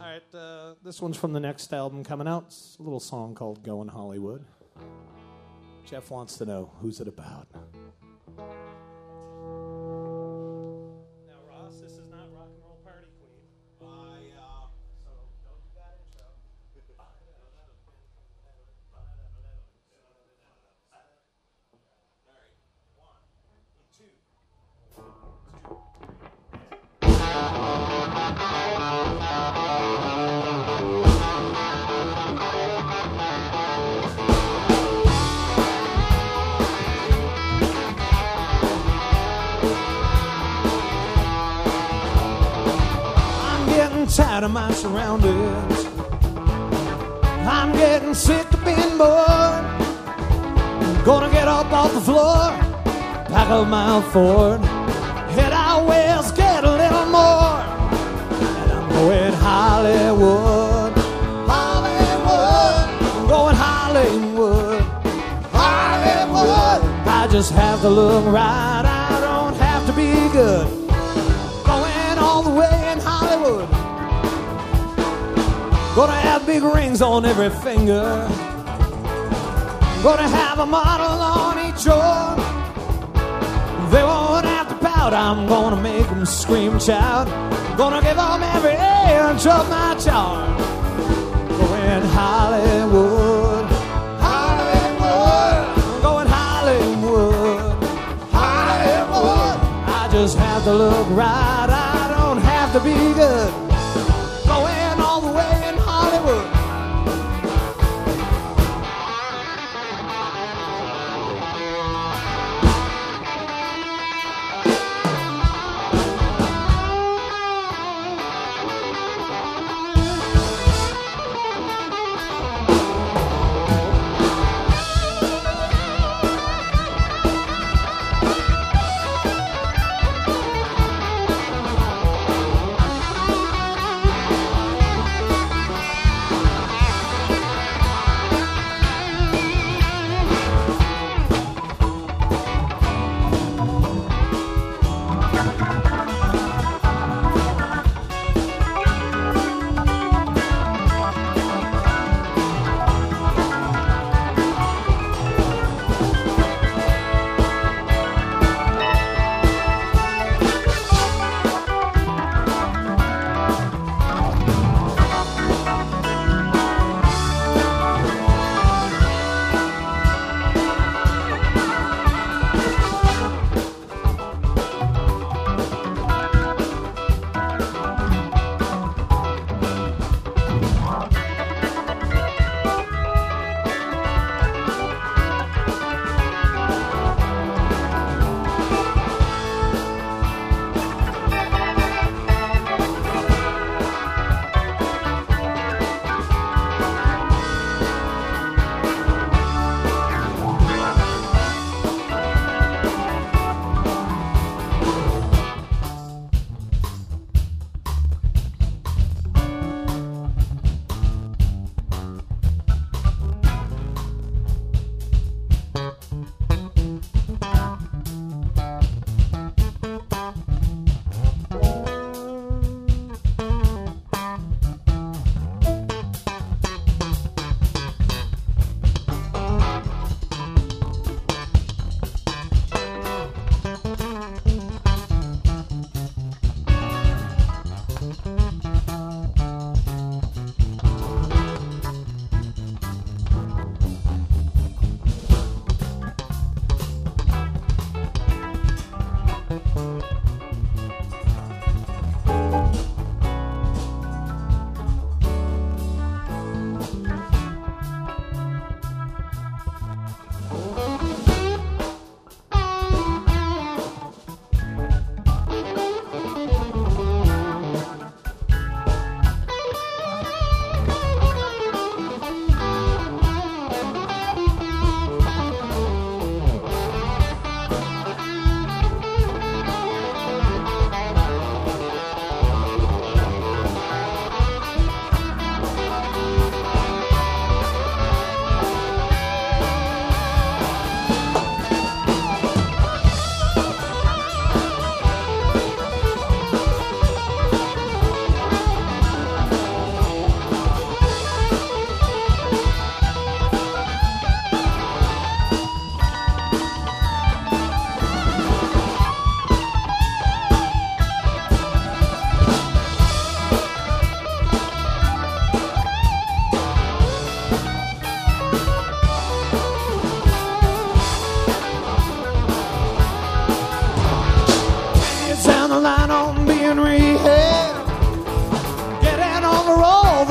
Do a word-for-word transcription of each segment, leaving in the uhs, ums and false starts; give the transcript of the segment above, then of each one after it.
right, uh, this one's from the next album coming out. It's a little song called Going Hollywood. Jeff wants to know, who's it about? Now, Ross, this is not Rock and Roll Party Queen. I, uh, so don't do that intro. All right, one, two. Tired of my surroundings. I'm getting sick of being bored. I'm gonna get up off the floor, pack up my Ford, head out west, get a little more, and I'm going Hollywood, Hollywood. I'm going Hollywood, Hollywood. I just have to look right. I don't have to be good. Going all the way in Hollywood. Gonna have big rings on every finger. Gonna have a model on each arm. They won't have to pout. I'm gonna make them scream and shout. Gonna give them every inch of my charm. Going Hollywood, Hollywood. Going Hollywood, Hollywood. I just have to look right. I don't have to be good. Going all the way in Hollywood.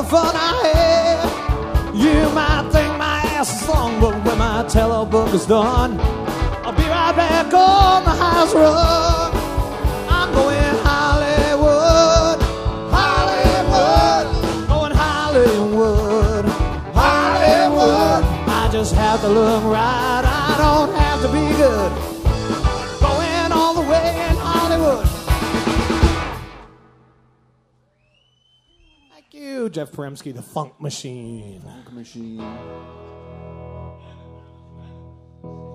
fun I had. You might think my ass is long, but when my telebook is done, I'll be right back on the highest run. I'm going Hollywood, Hollywood, going Hollywood, Hollywood. I just have to look right, I don't have to be good. Going all the way in Hollywood. Thank you, Jeff Peremsky, the Funk Machine. Funk Machine.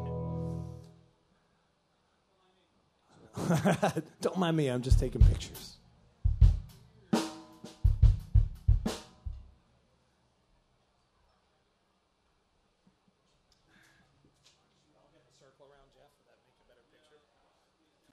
Don't mind me, I'm just taking pictures.